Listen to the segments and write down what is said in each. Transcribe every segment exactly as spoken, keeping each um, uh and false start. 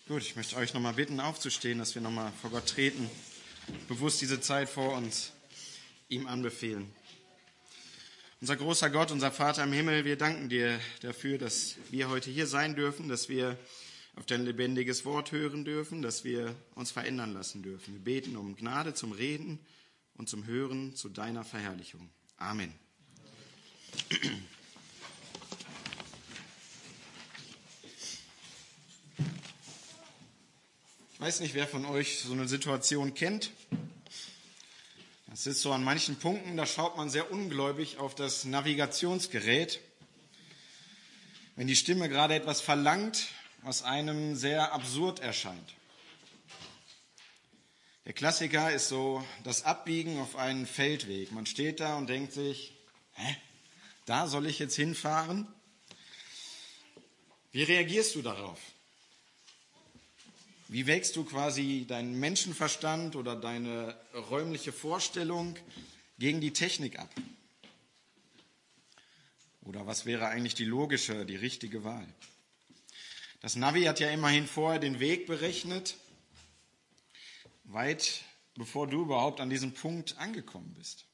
Gut, ich möchte euch nochmal bitten, aufzustehen, dass wir nochmal vor Gott treten, bewusst diese Zeit vor uns ihm anbefehlen. Unser großer Gott, unser Vater im Himmel, wir danken dir dafür, dass wir heute hier sein dürfen, dass wir auf dein lebendiges Wort hören dürfen, dass wir uns verändern lassen dürfen. Wir beten um Gnade zum Reden und zum Hören zu deiner Verherrlichung. Amen. Ich weiß nicht, wer von euch so eine Situation kennt. Das ist so an manchen Punkten, da schaut man sehr ungläubig auf das Navigationsgerät. Wenn die Stimme gerade etwas verlangt, was einem sehr absurd erscheint. Der Klassiker ist so das Abbiegen auf einen Feldweg. Man steht da und denkt sich, hä, da soll ich jetzt hinfahren? Wie reagierst du darauf? Wie wägst du quasi deinen Menschenverstand oder deine räumliche Vorstellung gegen die Technik ab? Oder was wäre eigentlich die logische, die richtige Wahl? Das Navi hat ja immerhin vorher den Weg berechnet, weit bevor du überhaupt an diesem Punkt angekommen bist.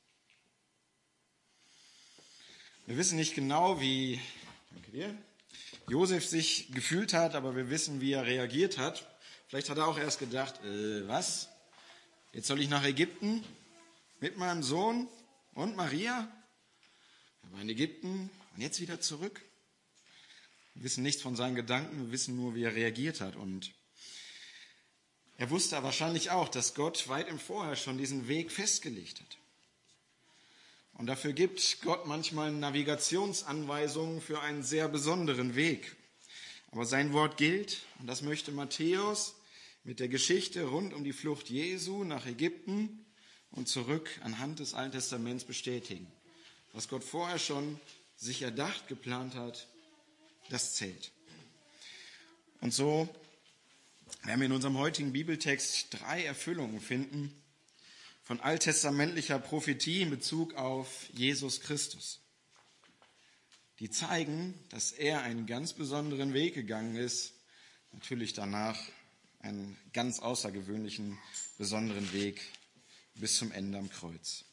Wir wissen nicht genau, wie danke dir, Josef sich gefühlt hat, aber wir wissen, wie er reagiert hat. Vielleicht hat er auch erst gedacht, äh, was? Jetzt soll ich nach Ägypten mit meinem Sohn und Maria? Er war in Ägypten und jetzt wieder zurück. Wir wissen nichts von seinen Gedanken, wir wissen nur, wie er reagiert hat. Und er wusste wahrscheinlich auch, dass Gott weit im Vorher schon diesen Weg festgelegt hat. Und dafür gibt Gott manchmal Navigationsanweisungen für einen sehr besonderen Weg. Aber sein Wort gilt, und das möchte Matthäus mit der Geschichte rund um die Flucht Jesu nach Ägypten und zurück anhand des Alten Testaments bestätigen. Was Gott vorher schon sich erdacht, geplant hat, das zählt. Und so werden wir in unserem heutigen Bibeltext drei Erfüllungen finden von alttestamentlicher Prophetie in Bezug auf Jesus Christus, die zeigen, dass er einen ganz besonderen Weg gegangen ist, natürlich danach einen ganz außergewöhnlichen, besonderen Weg bis zum Ende am Kreuz.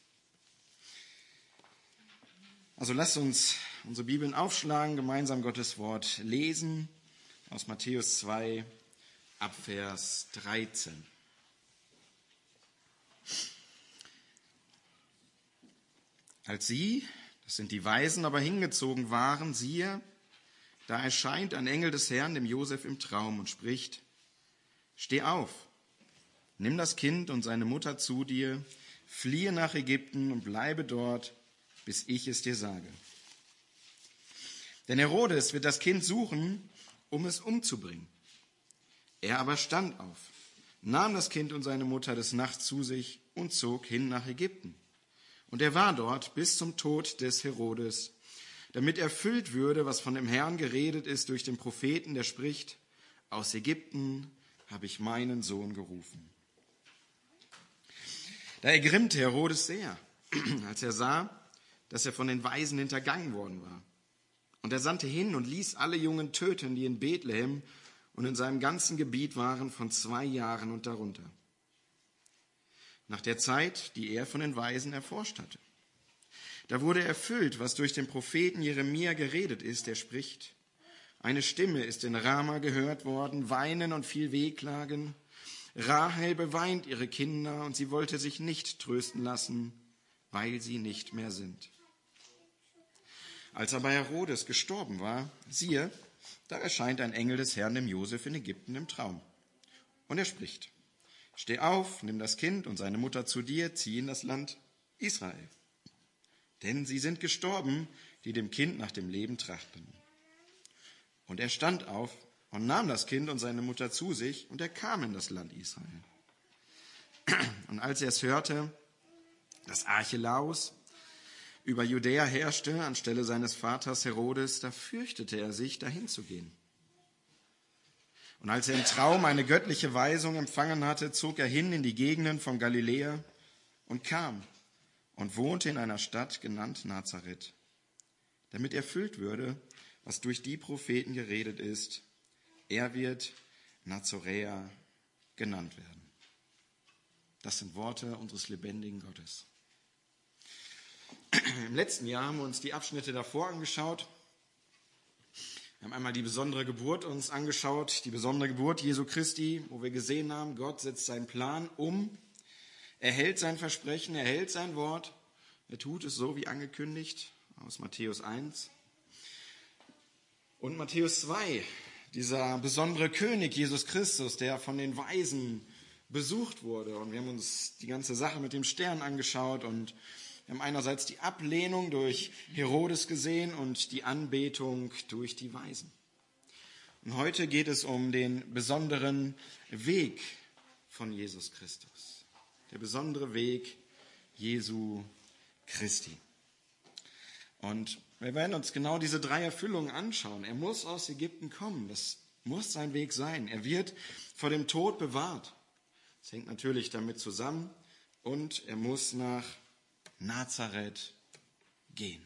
Also lasst uns unsere Bibeln aufschlagen, gemeinsam Gottes Wort lesen aus Matthäus zwei, ab Vers dreizehn. Als sie, das sind die Weisen, aber hingezogen waren, siehe, da erscheint ein Engel des Herrn dem Josef im Traum und spricht, steh auf, nimm das Kind und seine Mutter zu dir, fliehe nach Ägypten und bleibe dort, bis ich es dir sage. Denn Herodes wird das Kind suchen, um es umzubringen. Er aber stand auf, nahm das Kind und seine Mutter des Nachts zu sich und zog hin nach Ägypten. Und er war dort bis zum Tod des Herodes, damit erfüllt würde, was von dem Herrn geredet ist durch den Propheten, der spricht, aus Ägypten habe ich meinen Sohn gerufen. Da ergrimmte Herodes sehr, als er sah, dass er von den Weisen hintergangen worden war. Und er sandte hin und ließ alle Jungen töten, die in Bethlehem und in seinem ganzen Gebiet waren, von zwei Jahren und darunter. Nach der Zeit, die er von den Weisen erforscht hatte. Da wurde erfüllt, was durch den Propheten Jeremia geredet ist, der spricht, eine Stimme ist in Rama gehört worden, Weinen und viel Wehklagen. Rahel beweint ihre Kinder und sie wollte sich nicht trösten lassen, weil sie nicht mehr sind. Als aber Herodes gestorben war, siehe, da erscheint ein Engel des Herrn dem Josef in Ägypten im Traum. Und er spricht, steh auf, nimm das Kind und seine Mutter zu dir, zieh in das Land Israel. Denn sie sind gestorben, die dem Kind nach dem Leben trachten. Und er stand auf und nahm das Kind und seine Mutter zu sich, und er kam in das Land Israel. Und als er es hörte, dass Archelaus über Judäa herrschte, anstelle seines Vaters Herodes, da fürchtete er sich, dahin zu gehen. Und als er im Traum eine göttliche Weisung empfangen hatte, zog er hin in die Gegenden von Galiläa und kam und wohnte in einer Stadt genannt Nazareth, damit erfüllt würde, was durch die Propheten geredet ist. Er wird Nazoräer genannt werden. Das sind Worte unseres lebendigen Gottes. Im letzten Jahr haben wir uns die Abschnitte davor angeschaut. Wir haben einmal die besondere Geburt uns angeschaut, die besondere Geburt Jesu Christi, wo wir gesehen haben, Gott setzt seinen Plan um, er hält sein Versprechen, er hält sein Wort, er tut es so wie angekündigt aus Matthäus eins. Und Matthäus zwei, dieser besondere König Jesus Christus, der von den Weisen besucht wurde. Und wir haben uns die ganze Sache mit dem Stern angeschaut und wir haben einerseits die Ablehnung durch Herodes gesehen und die Anbetung durch die Weisen. Und heute geht es um den besonderen Weg von Jesus Christus. Der besondere Weg Jesu Christi. Und wir werden uns genau diese drei Erfüllungen anschauen. Er muss aus Ägypten kommen. Das muss sein Weg sein. Er wird vor dem Tod bewahrt. Das hängt natürlich damit zusammen. Und er muss nach Nazareth gehen.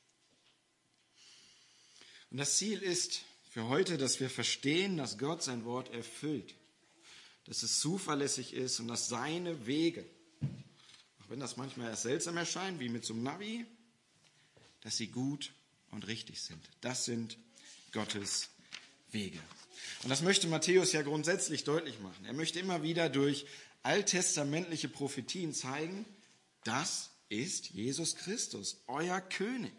Und das Ziel ist für heute, dass wir verstehen, dass Gott sein Wort erfüllt, dass es zuverlässig ist und dass seine Wege, auch wenn das manchmal erst seltsam erscheint, wie mit so einem Navi, dass sie gut und richtig sind. Das sind Gottes Wege. Und das möchte Matthäus ja grundsätzlich deutlich machen. Er möchte immer wieder durch alttestamentliche Prophetien zeigen, das ist Jesus Christus, euer König.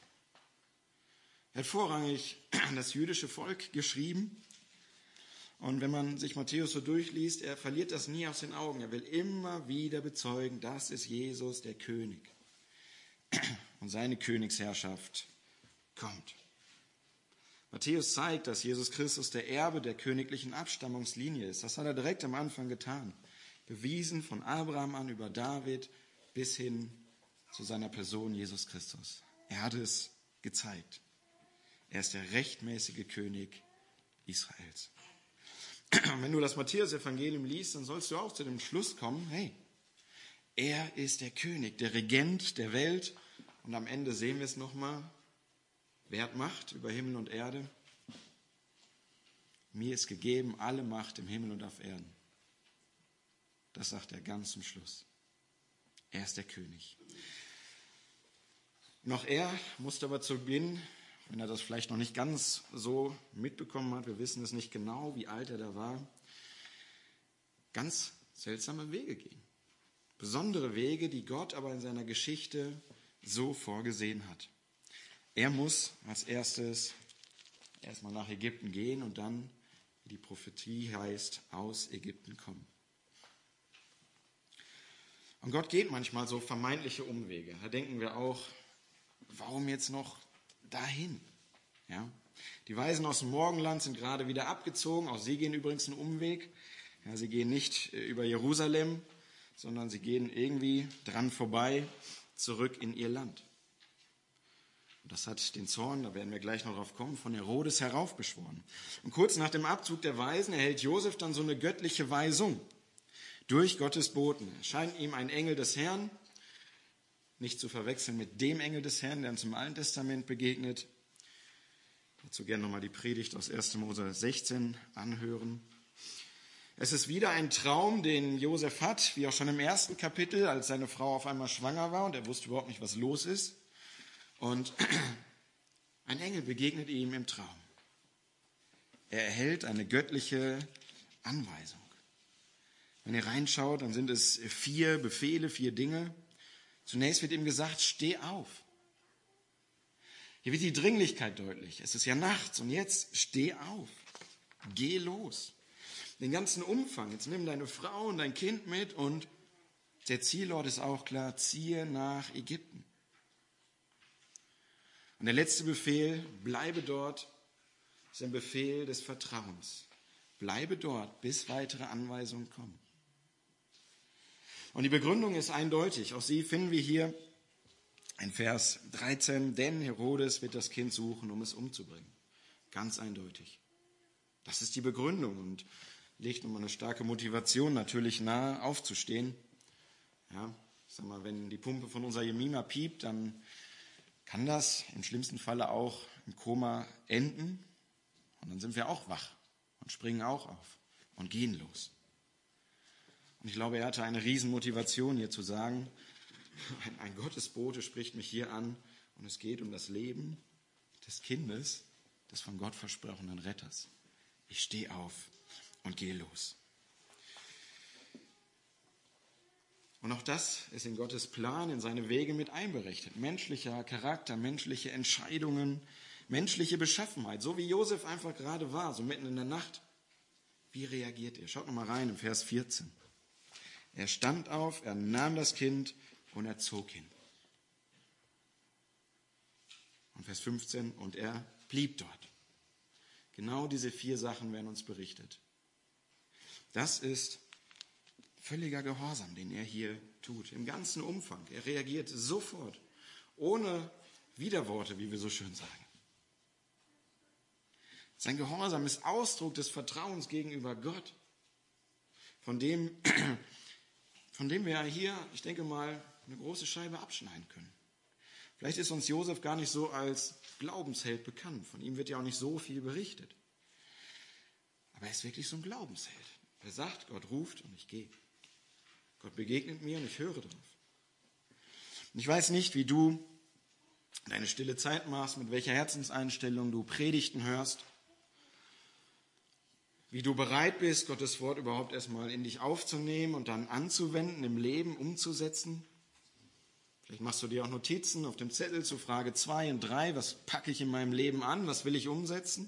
Er hat vorrangig das jüdische Volk geschrieben. Und wenn man sich Matthäus so durchliest, er verliert das nie aus den Augen. Er will immer wieder bezeugen, das ist Jesus, der König. Und seine Königsherrschaft kommt. Matthäus zeigt, dass Jesus Christus der Erbe der königlichen Abstammungslinie ist. Das hat er direkt am Anfang getan. Bewiesen von Abraham an über David bis hin zu seiner Person Jesus Christus. Er hat es gezeigt. Er ist der rechtmäßige König Israels. Wenn du das Matthäus-Evangelium liest, dann sollst du auch zu dem Schluss kommen, hey, er ist der König, der Regent der Welt. Und am Ende sehen wir es nochmal. Wer hat Macht über Himmel und Erde? Mir ist gegeben alle Macht im Himmel und auf Erden. Das sagt er ganz zum Schluss. Er ist der König. Noch er musste aber zu Beginn, wenn er das vielleicht noch nicht ganz so mitbekommen hat, wir wissen es nicht genau, wie alt er da war, ganz seltsame Wege gehen. Besondere Wege, die Gott aber in seiner Geschichte so vorgesehen hat. Er muss als erstes erstmal nach Ägypten gehen und dann, wie die Prophetie heißt, aus Ägypten kommen. Und Gott geht manchmal so vermeintliche Umwege. Da denken wir auch, warum jetzt noch dahin? Ja? Die Weisen aus dem Morgenland sind gerade wieder abgezogen. Auch sie gehen übrigens einen Umweg. Ja, sie gehen nicht über Jerusalem, sondern sie gehen irgendwie dran vorbei, zurück in ihr Land. Und das hat den Zorn, da werden wir gleich noch drauf kommen, von Herodes heraufbeschworen. Und kurz nach dem Abzug der Weisen erhält Josef dann so eine göttliche Weisung. Durch Gottes Boten erscheint ihm ein Engel des Herrn, nicht zu verwechseln mit dem Engel des Herrn, der uns im Alten Testament begegnet. Dazu gerne nochmal die Predigt aus erster Mose sechzehn anhören. Es ist wieder ein Traum, den Josef hat, wie auch schon im ersten Kapitel, als seine Frau auf einmal schwanger war und er wusste überhaupt nicht, was los ist. Und ein Engel begegnet ihm im Traum. Er erhält eine göttliche Anweisung. Wenn ihr reinschaut, dann sind es vier Befehle, vier Dinge. Zunächst wird ihm gesagt, steh auf. Hier wird die Dringlichkeit deutlich. Es ist ja nachts und jetzt steh auf. Geh los. Den ganzen Umfang. Jetzt nimm deine Frau und dein Kind mit und der Zielort ist auch klar, ziehe nach Ägypten. Und der letzte Befehl, bleibe dort, ist ein Befehl des Vertrauens. Bleibe dort, bis weitere Anweisungen kommen. Und die Begründung ist eindeutig. Auch sie finden wir hier in Vers dreizehn. Denn Herodes wird das Kind suchen, um es umzubringen. Ganz eindeutig. Das ist die Begründung und legt nochmal eine starke Motivation natürlich nahe, aufzustehen. Ja, ich sag mal, wenn die Pumpe von unserer Jemima piept, dann kann das im schlimmsten Falle auch im Koma enden. Und dann sind wir auch wach und springen auch auf und gehen los. Und ich glaube, er hatte eine Riesenmotivation hier zu sagen, ein, ein Gottesbote spricht mich hier an und es geht um das Leben des Kindes, des von Gott versprochenen Retters. Ich stehe auf und gehe los. Und auch das ist in Gottes Plan, in seine Wege mit einberechnet. Menschlicher Charakter, menschliche Entscheidungen, menschliche Beschaffenheit. So wie Josef einfach gerade war, so mitten in der Nacht. Wie reagiert er? Schaut nochmal rein im Vers vierzehn. Er stand auf, er nahm das Kind und er zog hin. Und Vers fünfzehn, und er blieb dort. Genau diese vier Sachen werden uns berichtet. Das ist völliger Gehorsam, den er hier tut, im ganzen Umfang. Er reagiert sofort, ohne Widerworte, wie wir so schön sagen. Sein Gehorsam ist Ausdruck des Vertrauens gegenüber Gott, von dem, von dem wir hier, ich denke mal, eine große Scheibe abschneiden können. Vielleicht ist uns Josef gar nicht so als Glaubensheld bekannt. Von ihm wird ja auch nicht so viel berichtet. Aber er ist wirklich so ein Glaubensheld. Er sagt, Gott ruft und ich gehe. Gott begegnet mir und ich höre drauf. Und ich weiß nicht, wie du deine stille Zeit machst, mit welcher Herzenseinstellung du Predigten hörst, wie du bereit bist, Gottes Wort überhaupt erstmal in dich aufzunehmen und dann anzuwenden, im Leben umzusetzen. Vielleicht machst du dir auch Notizen auf dem Zettel zu Frage zwei und drei. Was packe ich in meinem Leben an? Was will ich umsetzen?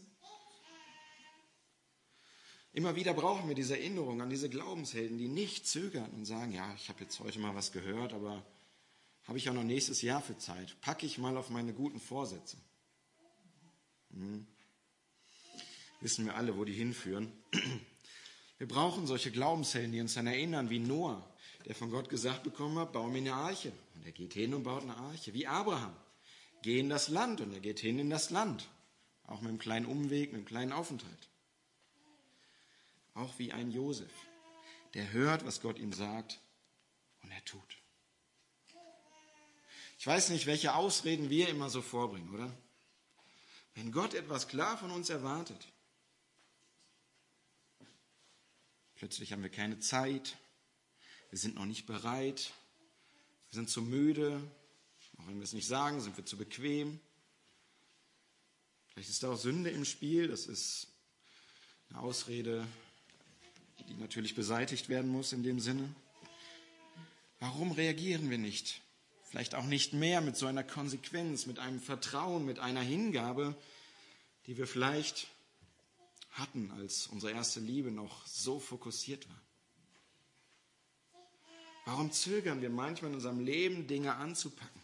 Immer wieder brauchen wir diese Erinnerung an diese Glaubenshelden, die nicht zögern und sagen, ja, ich habe jetzt heute mal was gehört, aber habe ich auch noch nächstes Jahr für Zeit. Packe ich mal auf meine guten Vorsätze. Hm. Wissen wir alle, wo die hinführen. Wir brauchen solche Glaubenshelden, die uns dann erinnern, wie Noah, der von Gott gesagt bekommen hat, bau mir eine Arche. Und er geht hin und baut eine Arche. Wie Abraham, geh in das Land. Und er geht hin in das Land. Auch mit einem kleinen Umweg, mit einem kleinen Aufenthalt. Auch wie ein Josef, der hört, was Gott ihm sagt und er tut. Ich weiß nicht, welche Ausreden wir immer so vorbringen, oder? Wenn Gott etwas klar von uns erwartet, plötzlich haben wir keine Zeit, wir sind noch nicht bereit, wir sind zu müde, auch wenn wir es nicht sagen, sind wir zu bequem. Vielleicht ist da auch Sünde im Spiel, das ist eine Ausrede, die natürlich beseitigt werden muss in dem Sinne. Warum reagieren wir nicht? Vielleicht auch nicht mehr mit so einer Konsequenz, mit einem Vertrauen, mit einer Hingabe, die wir vielleicht hatten, als unsere erste Liebe noch so fokussiert war. Warum zögern wir manchmal in unserem Leben, Dinge anzupacken?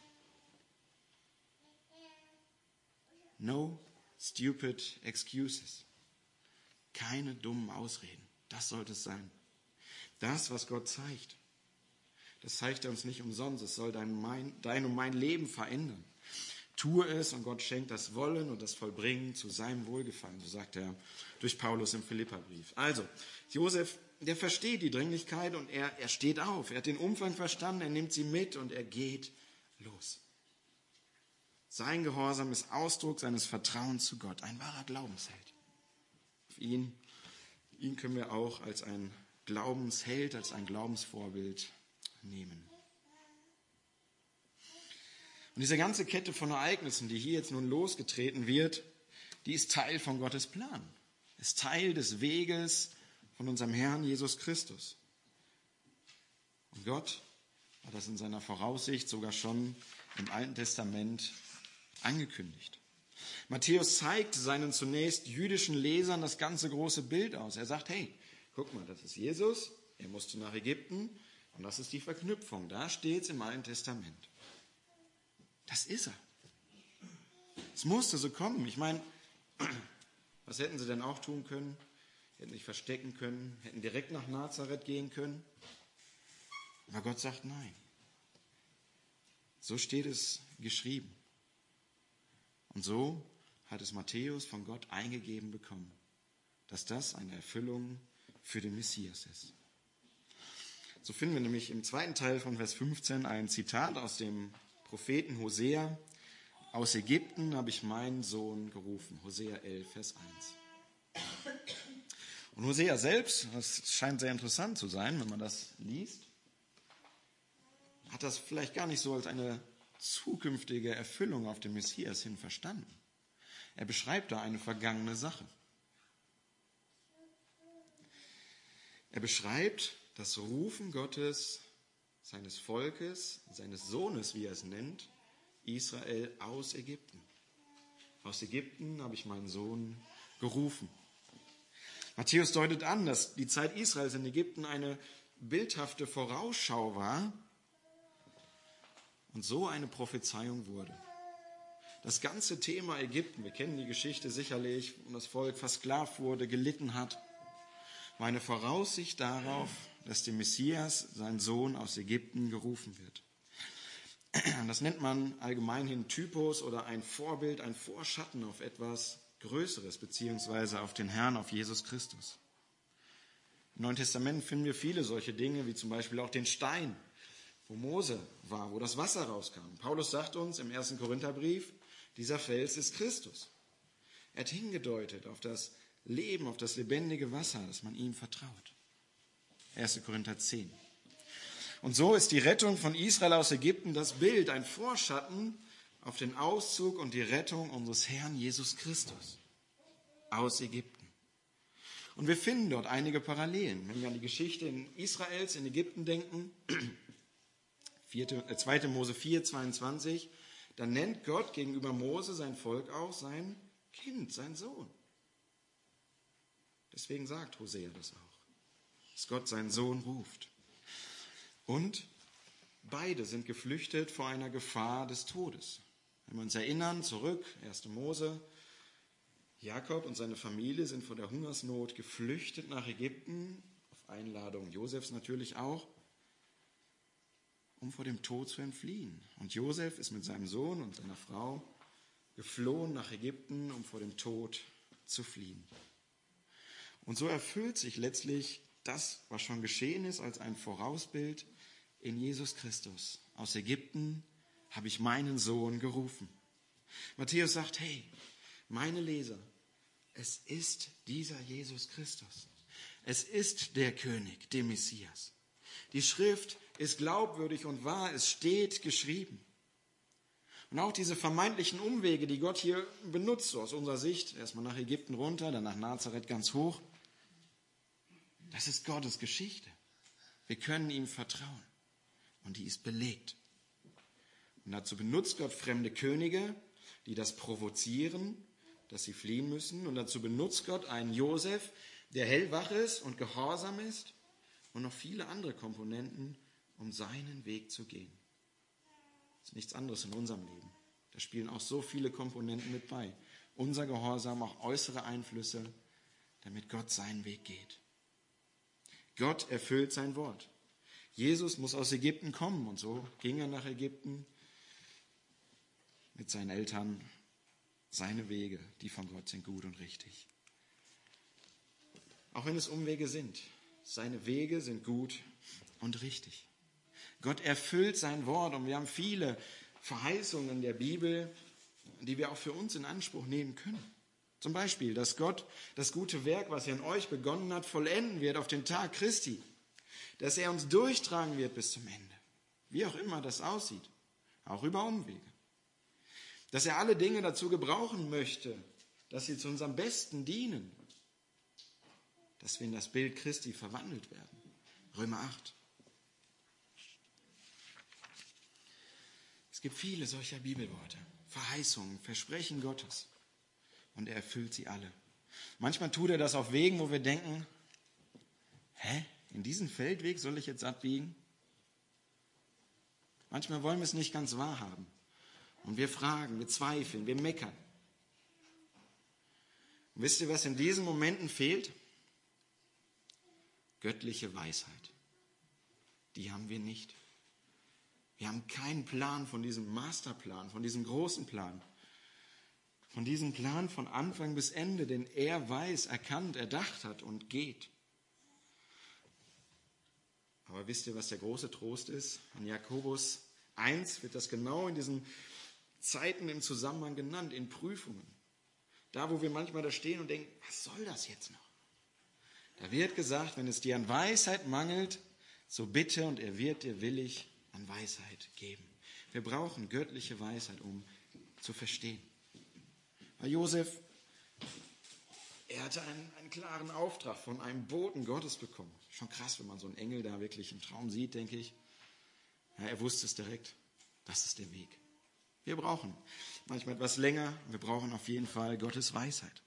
No stupid excuses. Keine dummen Ausreden. Das sollte es sein. Das, was Gott zeigt, das zeigt er uns nicht umsonst. Es soll dein, mein, dein und mein Leben verändern. Tue es und Gott schenkt das Wollen und das Vollbringen zu seinem Wohlgefallen, so sagt er durch Paulus im Philipperbrief. Also, Josef, der versteht die Dringlichkeit und er, er steht auf. Er hat den Umfang verstanden, er nimmt sie mit und er geht los. Sein Gehorsam ist Ausdruck seines Vertrauens zu Gott, ein wahrer Glaubensheld. Auf ihn Ihn können wir auch als ein Glaubensheld, als ein Glaubensvorbild nehmen. Und diese ganze Kette von Ereignissen, die hier jetzt nun losgetreten wird, die ist Teil von Gottes Plan. Ist Teil des Weges von unserem Herrn Jesus Christus. Und Gott hat das in seiner Voraussicht sogar schon im Alten Testament angekündigt. Matthäus zeigt seinen zunächst jüdischen Lesern das ganze große Bild aus. Er sagt, hey, guck mal, das ist Jesus, er musste nach Ägypten und das ist die Verknüpfung. Da steht es im Alten Testament. Das ist er. Es musste so kommen. Ich meine, was hätten sie denn auch tun können? Hätten sich verstecken können, hätten direkt nach Nazareth gehen können. Aber Gott sagt nein. So steht es geschrieben. Und so hat es Matthäus von Gott eingegeben bekommen, dass das eine Erfüllung für den Messias ist. So finden wir nämlich im zweiten Teil von Vers fünfzehn ein Zitat aus dem Propheten Hosea. Aus Ägypten habe ich meinen Sohn gerufen. Hosea elf, Vers eins. Und Hosea selbst, das scheint sehr interessant zu sein, wenn man das liest, hat das vielleicht gar nicht so als eine zukünftige Erfüllung auf den Messias hin verstanden. Er beschreibt da eine vergangene Sache. Er beschreibt das Rufen Gottes, seines Volkes, seines Sohnes, wie er es nennt, Israel aus Ägypten. Aus Ägypten habe ich meinen Sohn gerufen. Matthäus deutet an, dass die Zeit Israels in Ägypten eine bildhafte Vorausschau war und so eine Prophezeiung wurde. Das ganze Thema Ägypten, wir kennen die Geschichte sicherlich, wo das Volk versklavt wurde, gelitten hat, war eine Voraussicht darauf, dass der Messias, sein Sohn, aus Ägypten gerufen wird. Das nennt man allgemeinhin Typos oder ein Vorbild, ein Vorschatten auf etwas Größeres, beziehungsweise auf den Herrn, auf Jesus Christus. Im Neuen Testament finden wir viele solche Dinge, wie zum Beispiel auch den Stein, wo Mose war, wo das Wasser rauskam. Paulus sagt uns im ersten Korintherbrief, dieser Fels ist Christus. Er hat hingedeutet auf das Leben, auf das lebendige Wasser, dass man ihm vertraut. erster Korinther zehn. Und so ist die Rettung von Israel aus Ägypten das Bild, ein Vorschatten auf den Auszug und die Rettung unseres Herrn Jesus Christus aus Ägypten. Und wir finden dort einige Parallelen. Wenn wir an die Geschichte in Israels in Ägypten denken, zweiter Mose vier, zweiundzwanzig, dann nennt Gott gegenüber Mose sein Volk auch sein Kind, sein Sohn. Deswegen sagt Hosea das auch, dass Gott seinen Sohn ruft. Und beide sind geflüchtet vor einer Gefahr des Todes. Wenn wir uns erinnern, zurück, erster Mose, Jakob und seine Familie sind vor der Hungersnot geflüchtet nach Ägypten, auf Einladung Josefs natürlich auch, um vor dem Tod zu entfliehen. Und Josef ist mit seinem Sohn und seiner Frau geflohen nach Ägypten, um vor dem Tod zu fliehen. Und so erfüllt sich letztlich das, was schon geschehen ist, als ein Vorausbild in Jesus Christus. Aus Ägypten habe ich meinen Sohn gerufen. Matthäus sagt, hey, meine Leser, es ist dieser Jesus Christus. Es ist der König, der Messias. Die Schrift ist glaubwürdig und wahr, es steht geschrieben. Und auch diese vermeintlichen Umwege, die Gott hier benutzt, so aus unserer Sicht, erstmal nach Ägypten runter, dann nach Nazareth ganz hoch, das ist Gottes Geschichte. Wir können ihm vertrauen. Und die ist belegt. Und dazu benutzt Gott fremde Könige, die das provozieren, dass sie fliehen müssen. Und dazu benutzt Gott einen Josef, der hellwach ist und gehorsam ist. Und noch viele andere Komponenten, um seinen Weg zu gehen. Das ist nichts anderes in unserem Leben. Da spielen auch so viele Komponenten mit bei. Unser Gehorsam, auch äußere Einflüsse, damit Gott seinen Weg geht. Gott erfüllt sein Wort. Jesus muss aus Ägypten kommen und so ging er nach Ägypten mit seinen Eltern. Seine Wege, die von Gott sind gut und richtig. Auch wenn es Umwege sind, seine Wege sind gut und richtig. Gott erfüllt sein Wort und wir haben viele Verheißungen in der Bibel, die wir auch für uns in Anspruch nehmen können. Zum Beispiel, dass Gott das gute Werk, was er in euch begonnen hat, vollenden wird auf den Tag Christi. Dass er uns durchtragen wird bis zum Ende. Wie auch immer das aussieht. Auch über Umwege. Dass er alle Dinge dazu gebrauchen möchte, dass sie zu unserem Besten dienen. Dass wir in das Bild Christi verwandelt werden. Römer acht. Es gibt viele solcher Bibelworte. Verheißungen, Versprechen Gottes. Und er erfüllt sie alle. Manchmal tut er das auf Wegen, wo wir denken, hä, in diesen Feldweg soll ich jetzt abbiegen? Manchmal wollen wir es nicht ganz wahrhaben. Und wir fragen, wir zweifeln, wir meckern. Und wisst ihr, was in diesen Momenten fehlt? Göttliche Weisheit. Die haben wir nicht. Wir haben keinen Plan von diesem Masterplan, von diesem großen Plan. Von diesem Plan von Anfang bis Ende, den er weiß, erkannt, erdacht hat und geht. Aber wisst ihr, was der große Trost ist? In Jakobus eins wird das genau in diesen Zeiten im Zusammenhang genannt, in Prüfungen. Da, wo wir manchmal da stehen und denken, was soll das jetzt noch? Da wird gesagt, wenn es dir an Weisheit mangelt, so bitte und er wird dir willig an Weisheit geben. Wir brauchen göttliche Weisheit, um zu verstehen. Bei Josef, er hatte einen, einen klaren Auftrag von einem Boten Gottes bekommen. Schon krass, wenn man so einen Engel da wirklich im Traum sieht, denke ich. Ja, er wusste es direkt, das ist der Weg. Wir brauchen manchmal etwas länger, wir brauchen auf jeden Fall Gottes Weisheit.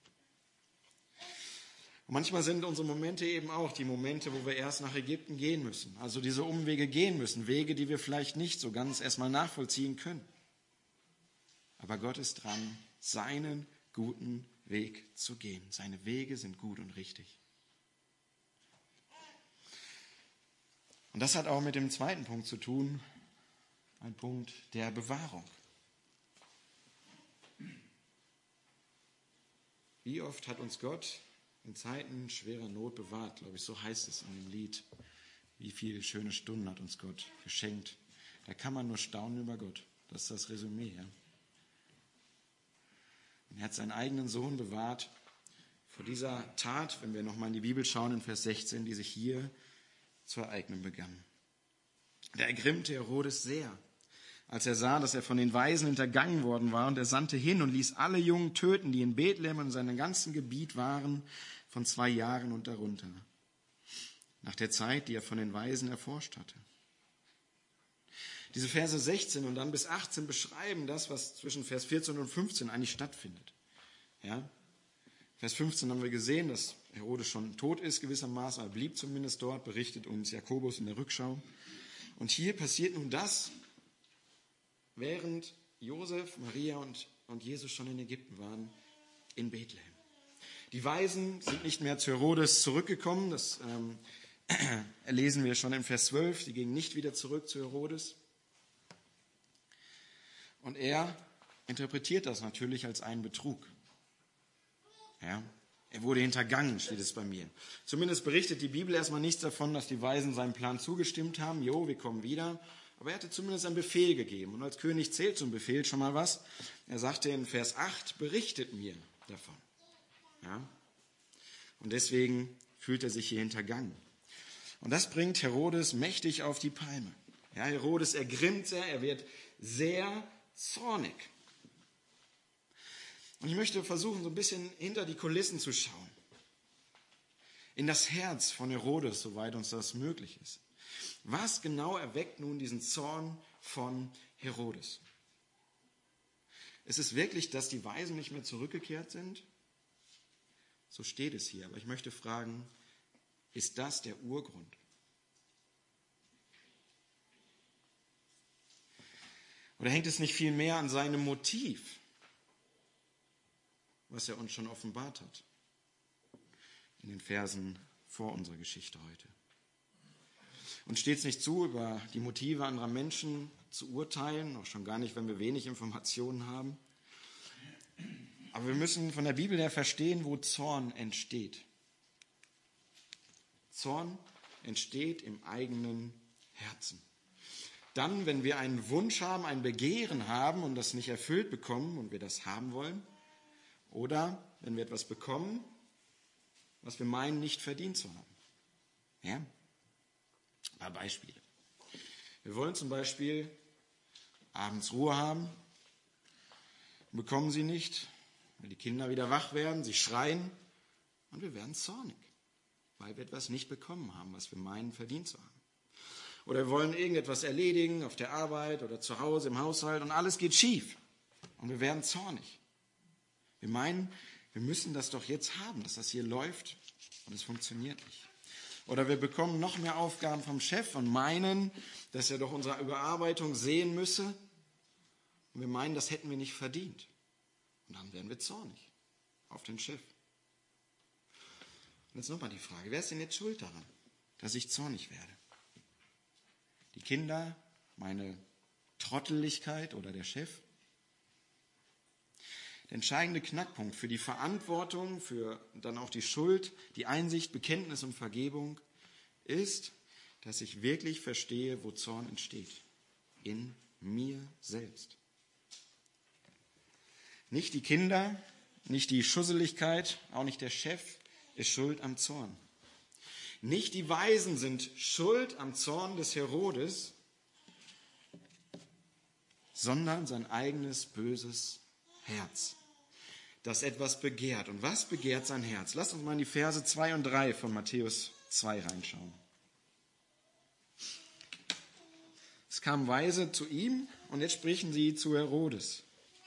Und manchmal sind unsere Momente eben auch die Momente, wo wir erst nach Ägypten gehen müssen. Also diese Umwege gehen müssen, Wege, die wir vielleicht nicht so ganz erstmal nachvollziehen können. Aber Gott ist dran, seinen guten Weg zu gehen. Seine Wege sind gut und richtig. Und das hat auch mit dem zweiten Punkt zu tun, ein Punkt der Bewahrung. Wie oft hat uns Gott in Zeiten schwerer Not bewahrt, glaube ich, so heißt es in dem Lied. Wie viele schöne Stunden hat uns Gott geschenkt. Da kann man nur staunen über Gott. Das ist das Resümee. Ja? Und er hat seinen eigenen Sohn bewahrt vor dieser Tat, wenn wir nochmal in die Bibel schauen, in Vers sechzehn, die sich hier zu ereignen begann. Da ergrimmte Herodes sehr, als er sah, dass er von den Weisen hintergangen worden war, und er sandte hin und ließ alle Jungen töten, die in Bethlehem und seinem ganzen Gebiet waren, von zwei Jahren und darunter, nach der Zeit, die er von den Weisen erforscht hatte. Diese Verse sechzehn und dann bis achtzehn beschreiben das, was zwischen Vers vierzehn und fünfzehn eigentlich stattfindet. Ja? Vers fünfzehn haben wir gesehen, dass Herodes schon tot ist gewissermaßen, aber blieb zumindest dort, berichtet uns Jakobus in der Rückschau. Und hier passiert nun das, während Josef, Maria und, und Jesus schon in Ägypten waren, in Bethlehem. Die Weisen sind nicht mehr zu Herodes zurückgekommen, das ähm, lesen wir schon in Vers zwölf, sie gingen nicht wieder zurück zu Herodes. Und er interpretiert das natürlich als einen Betrug. Ja, er wurde hintergangen, steht es bei mir. Zumindest berichtet die Bibel erstmal nichts davon, dass die Weisen seinem Plan zugestimmt haben. Jo, wir kommen wieder. Aber er hatte zumindest einen Befehl gegeben. Und als König zählt so ein Befehl schon mal was. Er sagte in Vers acht, berichtet mir davon. Ja? Und deswegen fühlt er sich hier hintergangen. Und das bringt Herodes mächtig auf die Palme. Ja, Herodes ergrimmt sehr, er wird sehr zornig. Und ich möchte versuchen, so ein bisschen hinter die Kulissen zu schauen. In das Herz von Herodes, soweit uns das möglich ist. Was genau erweckt nun diesen Zorn von Herodes? Ist es wirklich, dass die Weisen nicht mehr zurückgekehrt sind? So steht es hier. Aber ich möchte fragen, ist das der Urgrund? Oder hängt es nicht viel mehr an seinem Motiv, was er uns schon offenbart hat in den Versen vor unserer Geschichte heute? Uns steht es nicht zu, über die Motive anderer Menschen zu urteilen, auch schon gar nicht, wenn wir wenig Informationen haben. Aber wir müssen von der Bibel her verstehen, wo Zorn entsteht. Zorn entsteht im eigenen Herzen. Dann, wenn wir einen Wunsch haben, ein Begehren haben und das nicht erfüllt bekommen und wir das haben wollen, oder wenn wir etwas bekommen, was wir meinen, nicht verdient zu haben. Ja? Ein paar Beispiele. Wir wollen zum Beispiel abends Ruhe haben, bekommen sie nicht, weil die Kinder wieder wach werden, sie schreien und wir werden zornig, weil wir etwas nicht bekommen haben, was wir meinen, verdient zu haben. Oder wir wollen irgendetwas erledigen auf der Arbeit oder zu Hause im Haushalt und alles geht schief und wir werden zornig. Wir meinen, wir müssen das doch jetzt haben, dass das hier läuft und es funktioniert nicht. Oder wir bekommen noch mehr Aufgaben vom Chef und meinen, dass er doch unsere Überarbeitung sehen müsse. Und wir meinen, das hätten wir nicht verdient. Und dann werden wir zornig auf den Chef. Und jetzt nochmal die Frage, wer ist denn jetzt schuld daran, dass ich zornig werde? Die Kinder, meine Trotteligkeit oder der Chef? Der entscheidende Knackpunkt für die Verantwortung, für dann auch die Schuld, die Einsicht, Bekenntnis und Vergebung ist, dass ich wirklich verstehe, wo Zorn entsteht. In mir selbst. Nicht die Kinder, nicht die Schusseligkeit, auch nicht der Chef ist schuld am Zorn. Nicht die Weisen sind schuld am Zorn des Herodes, sondern sein eigenes böses Herz, das etwas begehrt. Und was begehrt sein Herz? Lasst uns mal in die Verse zwei und drei von Matthäus zwei reinschauen. Es kamen Weise zu ihm und jetzt sprechen sie zu Herodes.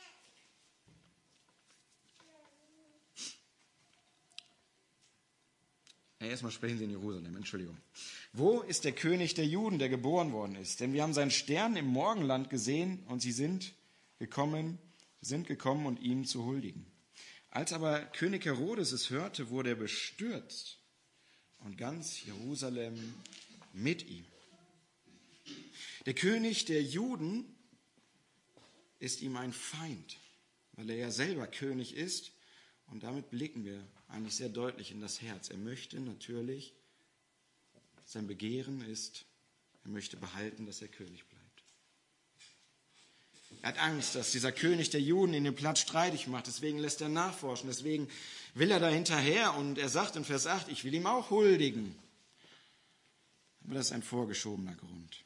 Ja, erstmal sprechen sie in Jerusalem, Entschuldigung. Wo ist der König der Juden, der geboren worden ist? Denn wir haben seinen Stern im Morgenland gesehen und sie sind gekommen, sind gekommen, um ihm zu huldigen. Als aber König Herodes es hörte, wurde er bestürzt und ganz Jerusalem mit ihm. Der König der Juden ist ihm ein Feind, weil er ja selber König ist. Und damit blicken wir eigentlich sehr deutlich in das Herz. Er möchte natürlich, sein Begehren ist, er möchte behalten, dass er König bleibt. Er hat Angst, dass dieser König der Juden ihn den Platz streitig macht. Deswegen lässt er nachforschen. Deswegen will er da hinterher. Und er sagt in Vers acht, ich will ihm auch huldigen. Aber das ist ein vorgeschobener Grund.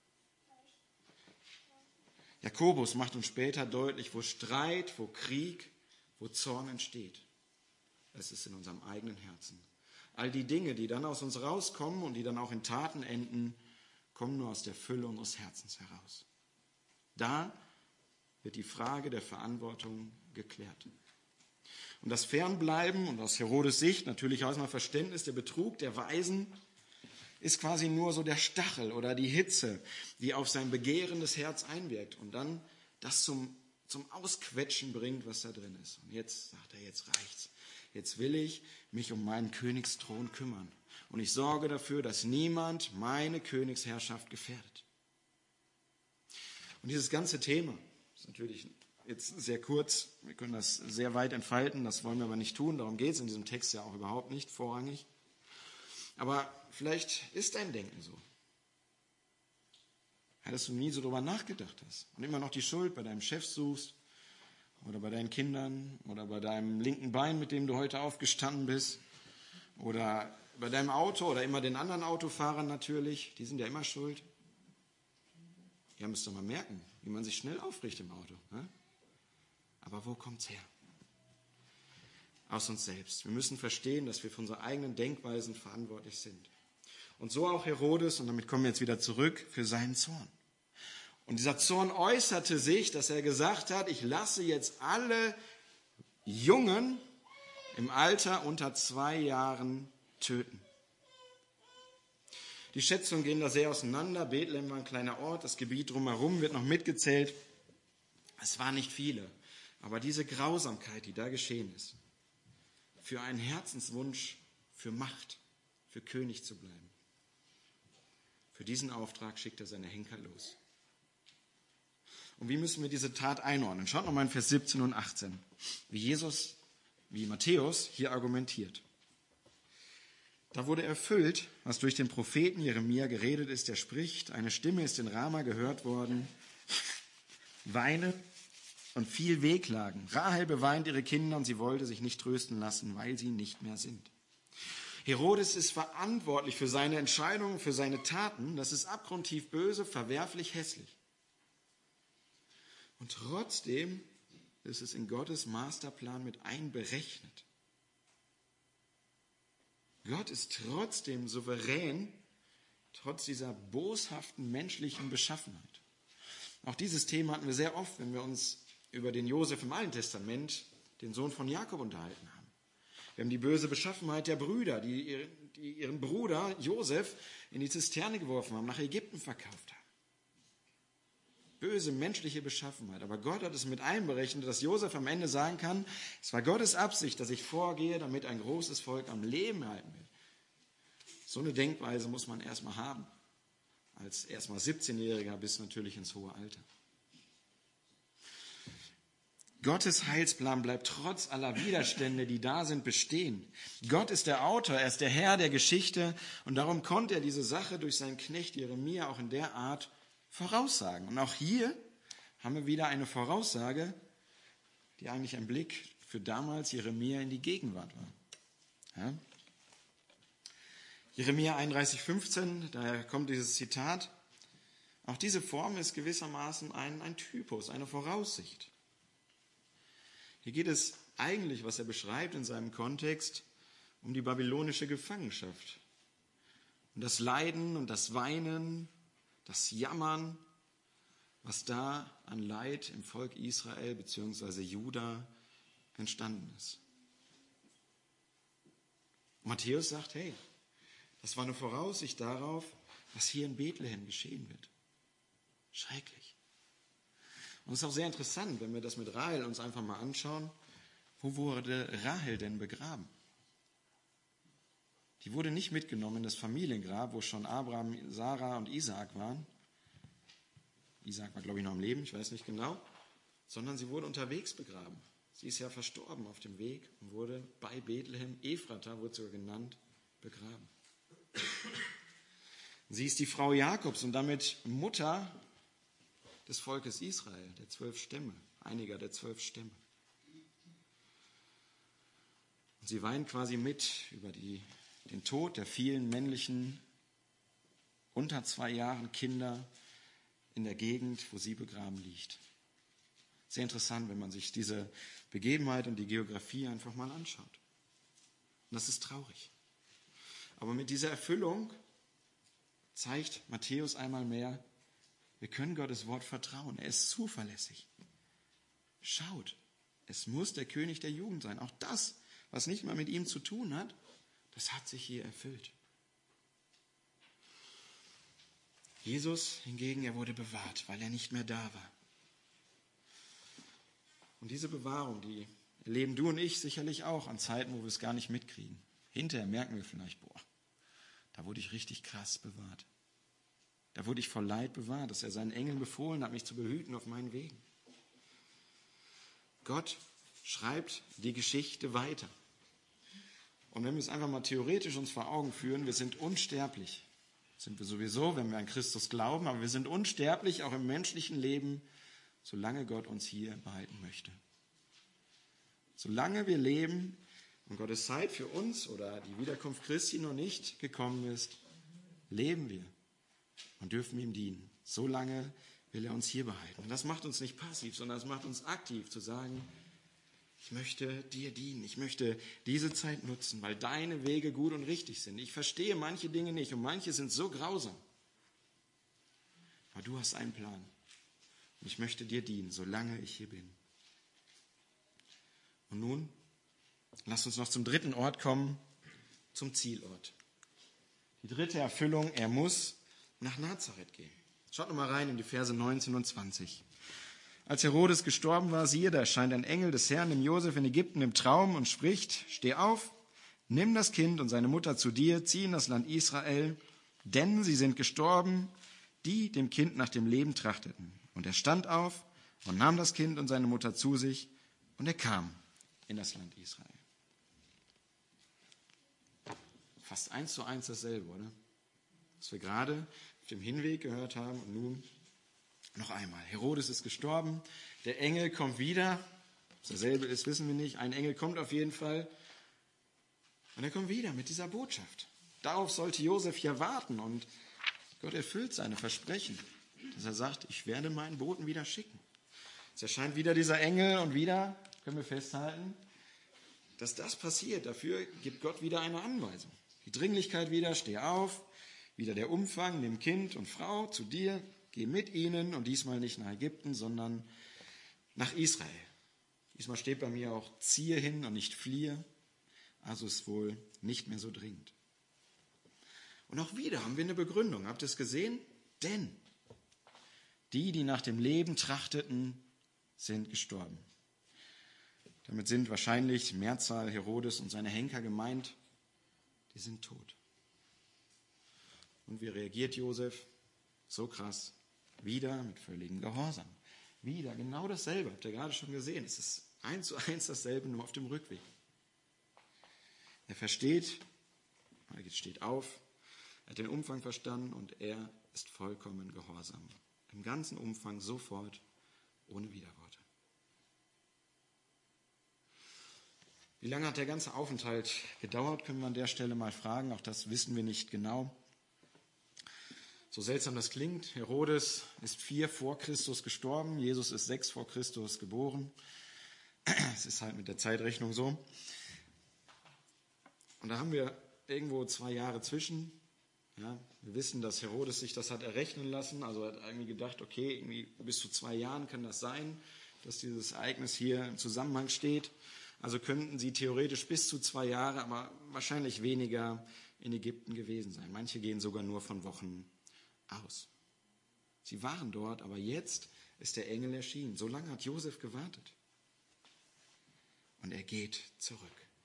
Jakobus macht uns später deutlich, wo Streit, wo Krieg, wo Zorn entsteht. Es ist in unserem eigenen Herzen. All die Dinge, die dann aus uns rauskommen und die dann auch in Taten enden, kommen nur aus der Fülle unseres Herzens heraus. Da wird die Frage der Verantwortung geklärt. Und das Fernbleiben und aus Herodes Sicht natürlich aus einem Verständnis der Betrug der Weisen ist quasi nur so der Stachel oder die Hitze, die auf sein begehrendes Herz einwirkt und dann das zum, zum Ausquetschen bringt, was da drin ist. Und jetzt sagt er, jetzt reicht's. Jetzt will ich mich um meinen Königsthron kümmern. Und ich sorge dafür, dass niemand meine Königsherrschaft gefährdet. Und dieses ganze Thema ist natürlich jetzt sehr kurz. Wir können das sehr weit entfalten. Das wollen wir aber nicht tun. Darum geht es in diesem Text ja auch überhaupt nicht vorrangig. Aber vielleicht ist dein Denken so. Ja, dass du nie so drüber nachgedacht hast und immer noch die Schuld bei deinem Chef suchst oder bei deinen Kindern oder bei deinem linken Bein, mit dem du heute aufgestanden bist oder bei deinem Auto oder immer den anderen Autofahrern natürlich. Die sind ja immer schuld. Ihr müsst doch mal merken, wie man sich schnell aufricht im Auto. Ne? Aber wo kommt's her? Aus uns selbst. Wir müssen verstehen, dass wir für unsere eigenen Denkweisen verantwortlich sind. Und so auch Herodes, und damit kommen wir jetzt wieder zurück, für seinen Zorn. Und dieser Zorn äußerte sich, dass er gesagt hat, ich lasse jetzt alle Jungen im Alter unter zwei Jahren töten. Die Schätzungen gehen da sehr auseinander. Bethlehem war ein kleiner Ort, das Gebiet drumherum wird noch mitgezählt. Es waren nicht viele, aber diese Grausamkeit, die da geschehen ist, für einen Herzenswunsch, für Macht, für König zu bleiben. Für diesen Auftrag schickt er seine Henker los. Und wie müssen wir diese Tat einordnen? Schaut nochmal in Vers siebzehn und achtzehn, wie Jesus, wie Matthäus hier argumentiert. Da wurde erfüllt, was durch den Propheten Jeremia geredet ist, der spricht, eine Stimme ist in Rama gehört worden, weinen und viel Wehklagen. Rahel beweint ihre Kinder und sie wollte sich nicht trösten lassen, weil sie nicht mehr sind. Herodes ist verantwortlich für seine Entscheidungen, für seine Taten. Das ist abgrundtief böse, verwerflich, hässlich. Und trotzdem ist es in Gottes Masterplan mit einberechnet. Gott ist trotzdem souverän, trotz dieser boshaften menschlichen Beschaffenheit. Auch dieses Thema hatten wir sehr oft, wenn wir uns über den Josef im Alten Testament, den Sohn von Jakob, unterhalten haben. Wir haben die böse Beschaffenheit der Brüder, die, die ihren Bruder Josef in die Zisterne geworfen haben, nach Ägypten verkauft haben. Böse menschliche Beschaffenheit. Aber Gott hat es mit einberechnet, dass Josef am Ende sagen kann, es war Gottes Absicht, dass ich vorgehe, damit ein großes Volk am Leben halten will. So eine Denkweise muss man erstmal haben. Als erstmal siebzehnjähriger bis natürlich ins hohe Alter. Gottes Heilsplan bleibt trotz aller Widerstände, die da sind, bestehen. Gott ist der Autor, er ist der Herr der Geschichte und darum konnte er diese Sache durch seinen Knecht Jeremia auch in der Art voraussagen. Und auch hier haben wir wieder eine Voraussage, die eigentlich ein Blick für damals Jeremia in die Gegenwart war. Ja? Jeremia einunddreißig, fünfzehn, daher kommt dieses Zitat. Auch diese Form ist gewissermaßen ein, ein Typus, eine Voraussicht. Hier geht es eigentlich, was er beschreibt in seinem Kontext, um die babylonische Gefangenschaft. Um das Leiden und das Weinen, das Jammern, was da an Leid im Volk Israel bzw. Juda entstanden ist. Matthäus sagt, hey, das war eine Voraussicht darauf, was hier in Bethlehem geschehen wird. Schrecklich. Und es ist auch sehr interessant, wenn wir das mit Rahel uns einfach mal anschauen. Wo wurde Rahel denn begraben? Die wurde nicht mitgenommen in das Familiengrab, wo schon Abraham, Sarah und Isaak waren. Isaak war, glaube ich, noch am Leben, ich weiß nicht genau. Sondern sie wurde unterwegs begraben. Sie ist ja verstorben auf dem Weg und wurde bei Bethlehem, Ephrata wurde sogar genannt, begraben. Sie ist die Frau Jakobs und damit Mutter des Volkes Israel, der zwölf Stämme, einiger der zwölf Stämme. Und sie weint quasi mit über die, den Tod der vielen männlichen, unter zwei Jahren Kinder in der Gegend, wo sie begraben liegt. Sehr interessant, wenn man sich diese Begebenheit und die Geografie einfach mal anschaut. Und das ist traurig. Aber mit dieser Erfüllung zeigt Matthäus einmal mehr, wir können Gottes Wort vertrauen. Er ist zuverlässig. Schaut, es muss der König der Jugend sein. Auch das, was nicht mal mit ihm zu tun hat, das hat sich hier erfüllt. Jesus hingegen, er wurde bewahrt, weil er nicht mehr da war. Und diese Bewahrung, die erleben du und ich sicherlich auch an Zeiten, wo wir es gar nicht mitkriegen. Hinterher merken wir vielleicht, boah, da wurde ich richtig krass bewahrt. Da wurde ich vor Leid bewahrt, dass er seinen Engeln befohlen hat, mich zu behüten auf meinen Wegen. Gott schreibt die Geschichte weiter. Und wenn wir es einfach mal theoretisch uns vor Augen führen, wir sind unsterblich. Sind wir sowieso, wenn wir an Christus glauben, aber wir sind unsterblich, auch im menschlichen Leben, solange Gott uns hier behalten möchte. Solange wir leben und Gottes Zeit für uns oder die Wiederkunft Christi noch nicht gekommen ist, leben wir und dürfen ihm dienen. Solange will er uns hier behalten. Und das macht uns nicht passiv, sondern es macht uns aktiv zu sagen, ich möchte dir dienen, ich möchte diese Zeit nutzen, weil deine Wege gut und richtig sind. Ich verstehe manche Dinge nicht und manche sind so grausam. Aber du hast einen Plan. Und ich möchte dir dienen, solange ich hier bin. Und nun, lass uns noch zum dritten Ort kommen, zum Zielort. Die dritte Erfüllung, er muss nach Nazareth gehen. Schaut noch mal rein in die Verse neunzehn und zwanzig. Als Herodes gestorben war, siehe, da erscheint ein Engel des Herrn dem Josef in Ägypten im Traum und spricht, steh auf, nimm das Kind und seine Mutter zu dir, zieh in das Land Israel, denn sie sind gestorben, die dem Kind nach dem Leben trachteten. Und er stand auf und nahm das Kind und seine Mutter zu sich und er kam in das Land Israel. Fast eins zu eins dasselbe, oder? Was wir gerade auf dem Hinweg gehört haben und nun noch einmal. Herodes ist gestorben, der Engel kommt wieder. Was dasselbe ist, wissen wir nicht. Ein Engel kommt auf jeden Fall. Und er kommt wieder mit dieser Botschaft. Darauf sollte Josef ja warten und Gott erfüllt seine Versprechen, dass er sagt, ich werde meinen Boten wieder schicken. Es erscheint wieder dieser Engel und wieder können wir festhalten, dass das passiert. Dafür gibt Gott wieder eine Anweisung. Die Dringlichkeit wieder, steh auf, wieder der Umfang, nimm Kind und Frau zu dir, geh mit ihnen und diesmal nicht nach Ägypten, sondern nach Israel. Diesmal steht bei mir auch ziehe hin und nicht fliehe, also ist wohl nicht mehr so dringend. Und auch wieder haben wir eine Begründung. Habt ihr es gesehen? Denn die, die nach dem Leben trachteten, sind gestorben. Damit sind wahrscheinlich Mehrzahl Herodes und seine Henker gemeint, die sind tot. Und wie reagiert Josef? So krass. Wieder mit völligem Gehorsam. Wieder genau dasselbe. Habt ihr gerade schon gesehen. Es ist eins zu eins dasselbe, nur auf dem Rückweg. Er versteht, er steht auf, er hat den Umfang verstanden und er ist vollkommen gehorsam. Im ganzen Umfang sofort, ohne Widerworte. Wie lange hat der ganze Aufenthalt gedauert, können wir an der Stelle mal fragen. Auch das wissen wir nicht genau. So seltsam das klingt, Herodes ist vier vor Christus gestorben, Jesus ist sechs vor Christus geboren. Es ist halt mit der Zeitrechnung so. Und da haben wir irgendwo zwei Jahre zwischen. Ja, wir wissen, dass Herodes sich das hat errechnen lassen. Also er hat irgendwie gedacht, okay, irgendwie bis zu zwei Jahren kann das sein, dass dieses Ereignis hier im Zusammenhang steht. Also könnten sie theoretisch bis zu zwei Jahre, aber wahrscheinlich weniger in Ägypten gewesen sein. Manche gehen sogar nur von Wochen aus. Sie waren dort, aber jetzt ist der Engel erschienen. So lange hat Josef gewartet. Und er geht zurück.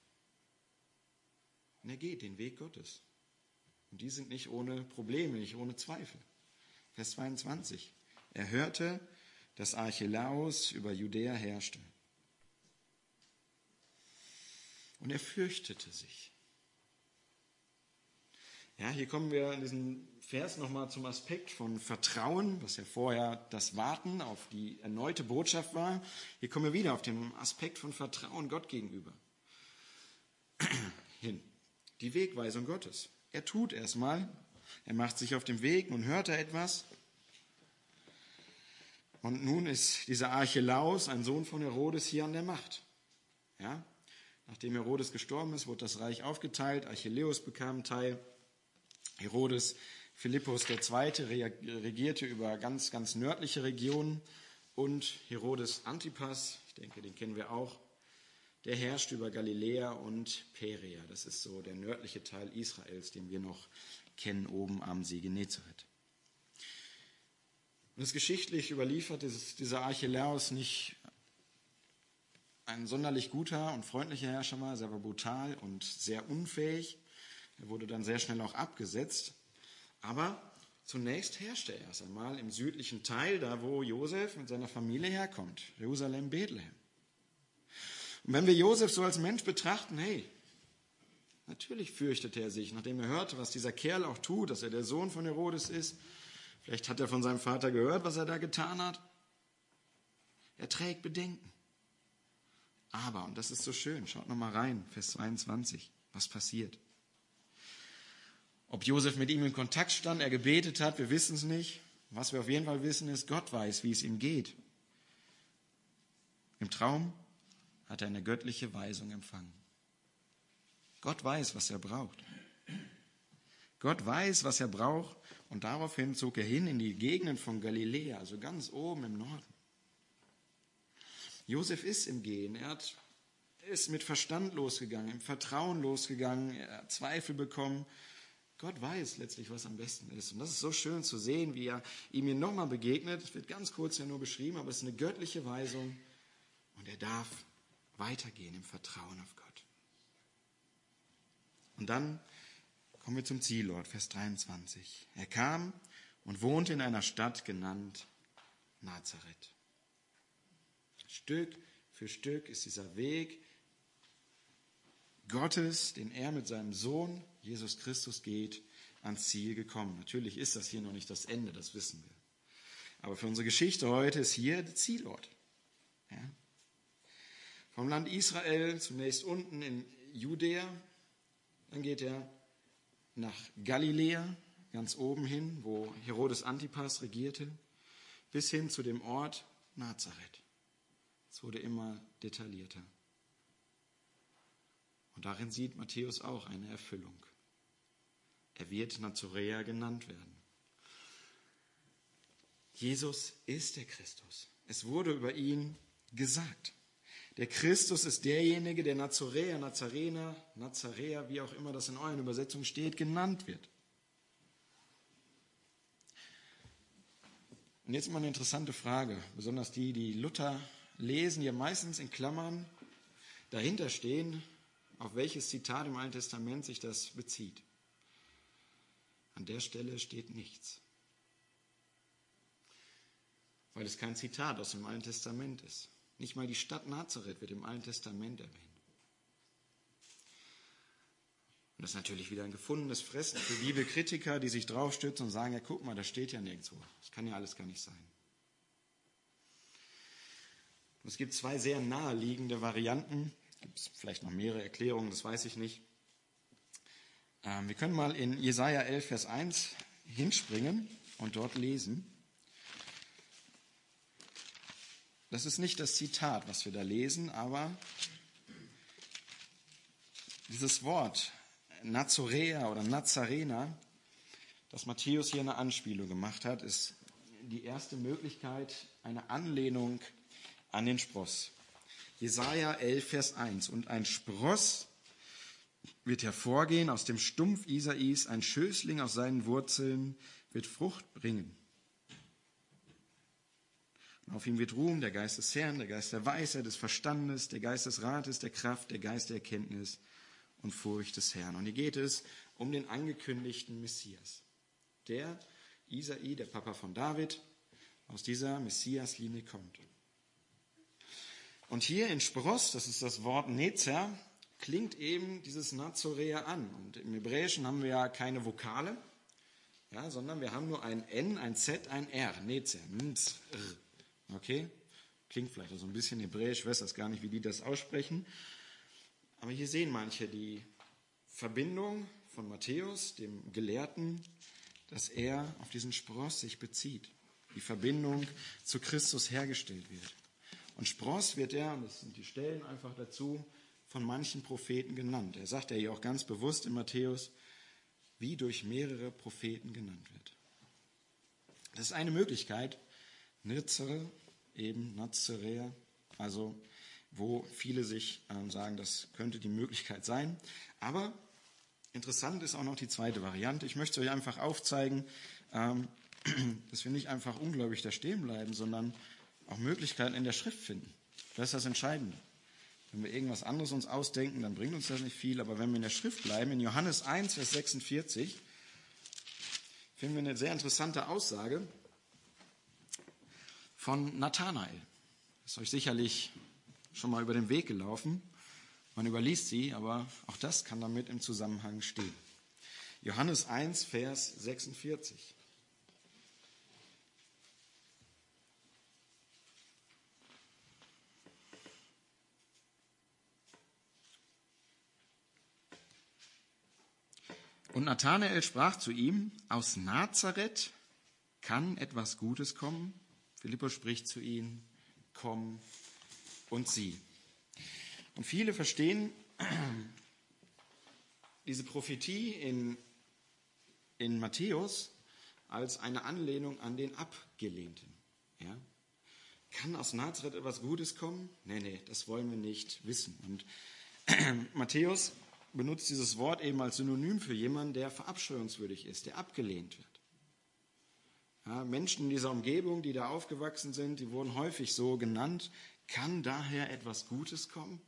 Und er geht den Weg Gottes. Und die sind nicht ohne Probleme, nicht ohne Zweifel. Vers zweiundzwanzig. Er hörte, dass Archelaus über Judäa herrschte. Und er fürchtete sich. Ja, hier kommen wir in diesem Vers nochmal zum Aspekt von Vertrauen, was ja vorher das Warten auf die erneute Botschaft war. Hier kommen wir wieder auf den Aspekt von Vertrauen Gott gegenüber hin. Die Wegweisung Gottes. Er tut erstmal, er macht sich auf den Weg und hört er etwas. Und nun ist dieser Archelaus, ein Sohn von Herodes, hier an der Macht. Ja? Nachdem Herodes gestorben ist, wurde das Reich aufgeteilt. Archelaus bekam einen Teil. Herodes Philippus der Zweite regierte über ganz, ganz nördliche Regionen. Und Herodes Antipas, ich denke, den kennen wir auch, der herrscht über Galiläa und Perea. Das ist so der nördliche Teil Israels, den wir noch kennen, oben am See Genezareth. Und es ist geschichtlich überliefert, ist dieser Archelaus nicht ein sonderlich guter und freundlicher Herrscher war. Er war brutal und sehr unfähig. Er wurde dann sehr schnell auch abgesetzt. Aber zunächst herrschte er erst einmal im südlichen Teil, da wo Josef mit seiner Familie herkommt. Jerusalem, Bethlehem. Und wenn wir Josef so als Mensch betrachten, hey, natürlich fürchtete er sich, nachdem er hörte, was dieser Kerl auch tut, dass er der Sohn von Herodes ist. Vielleicht hat er von seinem Vater gehört, was er da getan hat. Er trägt Bedenken. Aber, und das ist so schön, schaut nochmal rein, Vers zweiundzwanzig, was passiert. Ob Josef mit ihm in Kontakt stand, er gebetet hat, wir wissen es nicht. Was wir auf jeden Fall wissen ist, Gott weiß, wie es ihm geht. Im Traum hat er eine göttliche Weisung empfangen. Gott weiß, was er braucht. Gott weiß, was er braucht, und daraufhin zog er hin in die Gegenden von Galiläa, also ganz oben im Norden. Josef ist im Gehen, er hat, ist mit Verstand losgegangen, im Vertrauen losgegangen, er hat Zweifel bekommen. Gott weiß letztlich, was am besten ist. Und das ist so schön zu sehen, wie er ihm hier nochmal begegnet. Es wird ganz kurz ja nur beschrieben, aber es ist eine göttliche Weisung, und er darf weitergehen im Vertrauen auf Gott. Und dann kommen wir zum Zielort, Vers dreiundzwanzig. Er kam und wohnte in einer Stadt genannt Nazareth. Stück für Stück ist dieser Weg Gottes, den er mit seinem Sohn Jesus Christus geht, ans Ziel gekommen. Natürlich ist das hier noch nicht das Ende, das wissen wir. Aber für unsere Geschichte heute ist hier der Zielort. Ja? Vom Land Israel zunächst unten in Judäa, dann geht er nach Galiläa, ganz oben hin, wo Herodes Antipas regierte, bis hin zu dem Ort Nazareth. Es wurde immer detaillierter. Und darin sieht Matthäus auch eine Erfüllung. Er wird Nazaräer genannt werden. Jesus ist der Christus. Es wurde über ihn gesagt. Der Christus ist derjenige, der Nazaräer, Nazarener, Nazaräer, wie auch immer das in euren Übersetzungen steht, genannt wird. Und jetzt mal eine interessante Frage, besonders die, die Luther lesen, die meistens in Klammern dahinter stehen, auf welches Zitat im Alten Testament sich das bezieht. An der Stelle steht nichts, weil es kein Zitat aus dem Alten Testament ist. Nicht mal die Stadt Nazareth wird im Alten Testament erwähnt. Und das ist natürlich wieder ein gefundenes Fressen für Bibelkritiker, die sich draufstützen und sagen, ja guck mal, das steht ja nirgendwo. Das kann ja alles gar nicht sein. Und es gibt zwei sehr naheliegende Varianten, Gibt es vielleicht noch mehrere Erklärungen, das weiß ich nicht. Ähm, wir können mal in Jesaja elf, Vers eins hinspringen und dort lesen. Das ist nicht das Zitat, was wir da lesen, aber dieses Wort Nazoräer oder Nazarener, das Matthäus hier eine Anspielung gemacht hat, ist die erste Möglichkeit, eine Anlehnung an den Spross. Jesaja elf, Vers eins. Und ein Spross wird hervorgehen aus dem Stumpf Isais, ein Schößling aus seinen Wurzeln wird Frucht bringen. Und auf ihm wird ruhen der Geist des Herrn, der Geist der Weisheit, des Verstandes, der Geist des Rates, der Kraft, der Geist der Erkenntnis und Furcht des Herrn. Und hier geht es um den angekündigten Messias. Der Isai, der Papa von David, aus dieser Messiaslinie kommt. Und hier in Spross, das ist das Wort Nezer, klingt eben dieses Nazoräer an. Und im Hebräischen haben wir ja keine Vokale, ja, sondern wir haben nur ein N, ein Z, ein R, Nezer. Okay? Klingt vielleicht so ein bisschen hebräisch, ich weiß das gar nicht, wie die das aussprechen. Aber hier sehen manche die Verbindung von Matthäus, dem Gelehrten, dass er auf diesen Spross sich bezieht. Die Verbindung zu Christus hergestellt wird. Und Spross wird er, und das sind die Stellen einfach dazu, von manchen Propheten genannt. Er sagt ja hier auch ganz bewusst in Matthäus, wie durch mehrere Propheten genannt wird. Das ist eine Möglichkeit, Nizere, eben Nazaräer, also wo viele sich ähm, sagen, das könnte die Möglichkeit sein. Aber interessant ist auch noch die zweite Variante. Ich möchte euch einfach aufzeigen, ähm, dass wir nicht einfach ungläubig da stehen bleiben, sondern auch Möglichkeiten in der Schrift finden. Das ist das Entscheidende. Wenn wir irgendwas anderes uns ausdenken, dann bringt uns das nicht viel. Aber wenn wir in der Schrift bleiben, in Johannes eins, Vers sechsundvierzig, finden wir eine sehr interessante Aussage von Nathanael. Das ist euch sicherlich schon mal über den Weg gelaufen. Man überliest sie, aber auch das kann damit im Zusammenhang stehen. Johannes eins, Vers sechsundvierzig. Und Nathanael sprach zu ihm, aus Nazareth kann etwas Gutes kommen? Philippus spricht zu ihm, komm und sieh. Und viele verstehen diese Prophetie in, in Matthäus als eine Anlehnung an den Abgelehnten. Ja? Kann aus Nazareth etwas Gutes kommen? Nee, nee, das wollen wir nicht wissen. Und Matthäus benutzt dieses Wort eben als Synonym für jemanden, der verabscheuungswürdig ist, der abgelehnt wird. Ja, Menschen in dieser Umgebung, die da aufgewachsen sind, die wurden häufig so genannt. Kann daher etwas Gutes kommen?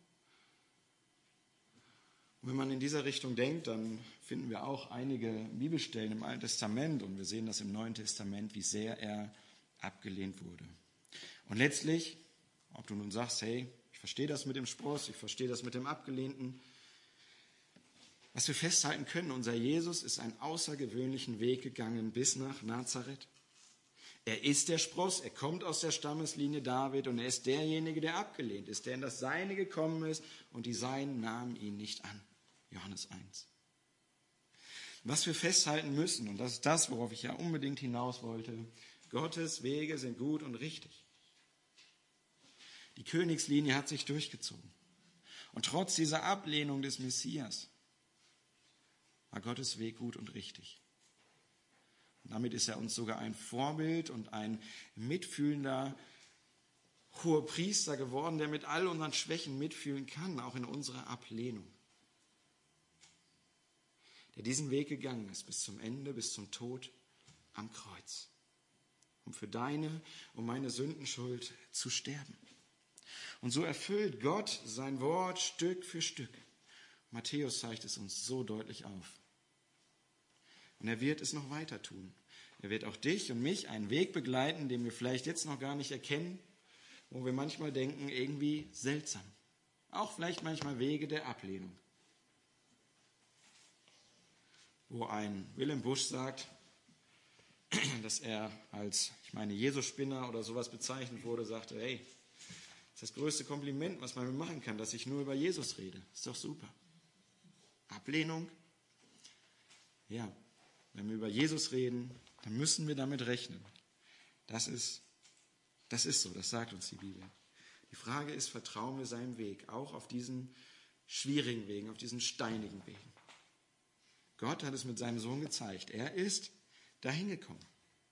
Und wenn man in dieser Richtung denkt, dann finden wir auch einige Bibelstellen im Alten Testament und wir sehen das im Neuen Testament, wie sehr er abgelehnt wurde. Und letztlich, ob du nun sagst, hey, ich verstehe das mit dem Spross, ich verstehe das mit dem Abgelehnten, was wir festhalten können, unser Jesus ist einen außergewöhnlichen Weg gegangen bis nach Nazareth. Er ist der Spross, er kommt aus der Stammeslinie David und er ist derjenige, der abgelehnt ist, der in das Seine gekommen ist und die Seinen nahmen ihn nicht an. Johannes eins. Was wir festhalten müssen, und das ist das, worauf ich ja unbedingt hinaus wollte, Gottes Wege sind gut und richtig. Die Königslinie hat sich durchgezogen. Und trotz dieser Ablehnung des Messias war Gottes Weg gut und richtig. Und damit ist er uns sogar ein Vorbild und ein mitfühlender Hohepriester geworden, der mit all unseren Schwächen mitfühlen kann, auch in unserer Ablehnung. Der diesen Weg gegangen ist bis zum Ende, bis zum Tod am Kreuz, um für deine und meine Sündenschuld zu sterben. Und so erfüllt Gott sein Wort Stück für Stück. Matthäus zeigt es uns so deutlich auf. Und er wird es noch weiter tun. Er wird auch dich und mich einen Weg begleiten, den wir vielleicht jetzt noch gar nicht erkennen, wo wir manchmal denken, irgendwie seltsam. Auch vielleicht manchmal Wege der Ablehnung. Wo ein Willem Busch sagt, dass er als, ich meine, Jesus-Spinner oder sowas bezeichnet wurde, sagte, hey, Das ist das größte Kompliment, was man mir machen kann, dass ich nur über Jesus rede. Ist doch super. Ablehnung? Ja, wenn wir über Jesus reden, dann müssen wir damit rechnen. Das ist, das ist so, das sagt uns die Bibel. Die Frage ist, vertrauen wir seinem Weg, auch auf diesen schwierigen Wegen, auf diesen steinigen Wegen. Gott hat es mit seinem Sohn gezeigt. Er ist dahin gekommen.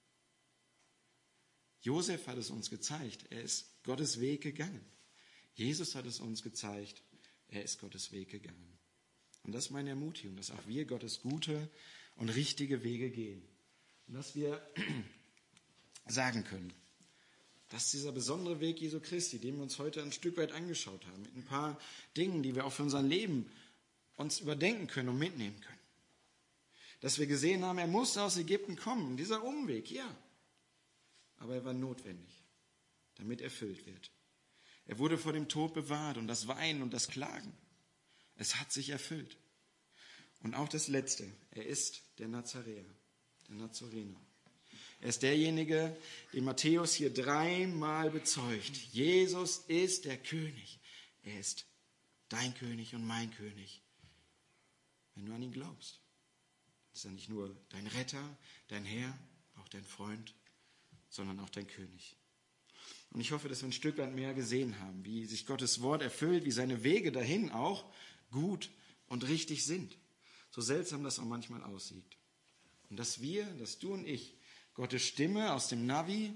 Josef hat es uns gezeigt. Er ist Gottes Weg gegangen. Jesus hat es uns gezeigt. Er ist Gottes Weg gegangen. Und das ist meine Ermutigung, dass auch wir Gottes gute und richtige Wege gehen. Und dass wir sagen können, dass dieser besondere Weg Jesu Christi, den wir uns heute ein Stück weit angeschaut haben, mit ein paar Dingen, die wir auch für unser Leben uns überdenken können und mitnehmen können. Dass wir gesehen haben, er musste aus Ägypten kommen, dieser Umweg, ja. Aber er war notwendig, damit erfüllt wird. Er wurde vor dem Tod bewahrt und das Weinen und das Klagen. Es hat sich erfüllt. Und auch das Letzte, er ist der Nazaräer, der Nazarener. Er ist derjenige, den Matthäus hier dreimal bezeugt. Jesus ist der König. Er ist dein König und mein König. Wenn du an ihn glaubst, ist er nicht nur dein Retter, dein Herr, auch dein Freund, sondern auch dein König. Und ich hoffe, dass wir ein Stück weit mehr gesehen haben, wie sich Gottes Wort erfüllt, wie seine Wege dahin auch gut und richtig sind. So seltsam das auch manchmal aussieht. Und dass wir, dass du und ich, Gottes Stimme aus dem Navi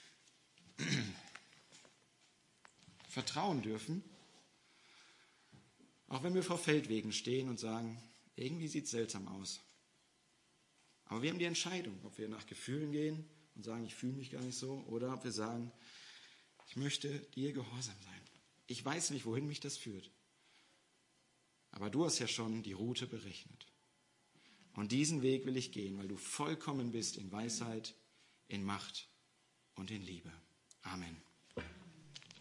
vertrauen dürfen, auch wenn wir vor Feldwegen stehen und sagen, irgendwie sieht es seltsam aus. Aber wir haben die Entscheidung, ob wir nach Gefühlen gehen und sagen, ich fühle mich gar nicht so, oder ob wir sagen, ich möchte dir gehorsam sein. Ich weiß nicht, wohin mich das führt. Aber du hast ja schon die Route berechnet. Und diesen Weg will ich gehen, weil du vollkommen bist in Weisheit, in Macht und in Liebe. Amen.